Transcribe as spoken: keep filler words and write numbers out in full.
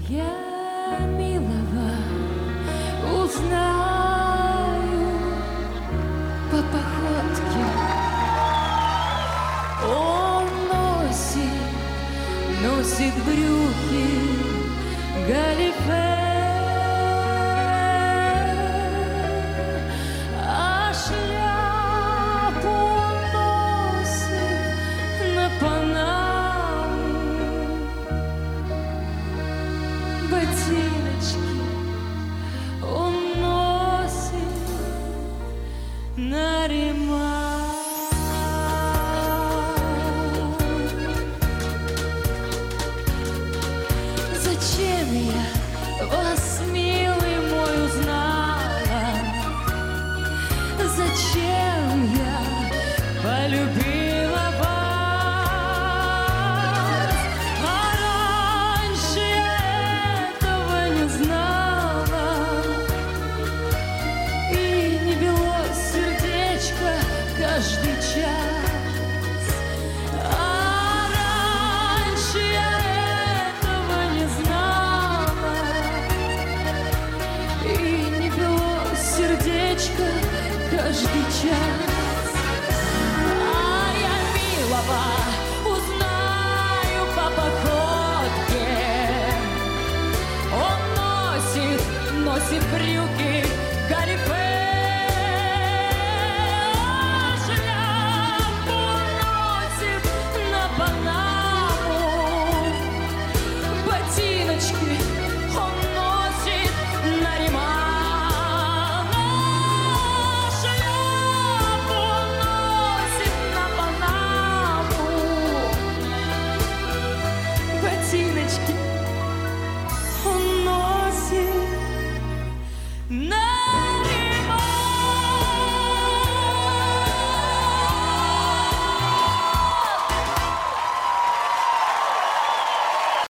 Я милого узнаю по походке. Он носит, носит брюки галифе, а шляпу он носит на панаму. Ботиночки он носит на ремонт. Зачем я вас, милый мой, узнала? Зачем я полюбила вас? А раньше я этого не знала, и не билось сердечко каждый час. А раньше я этого не знала, и не билось сердечко каждый час. А я милого узнаю по походке. Он носит, носит брюки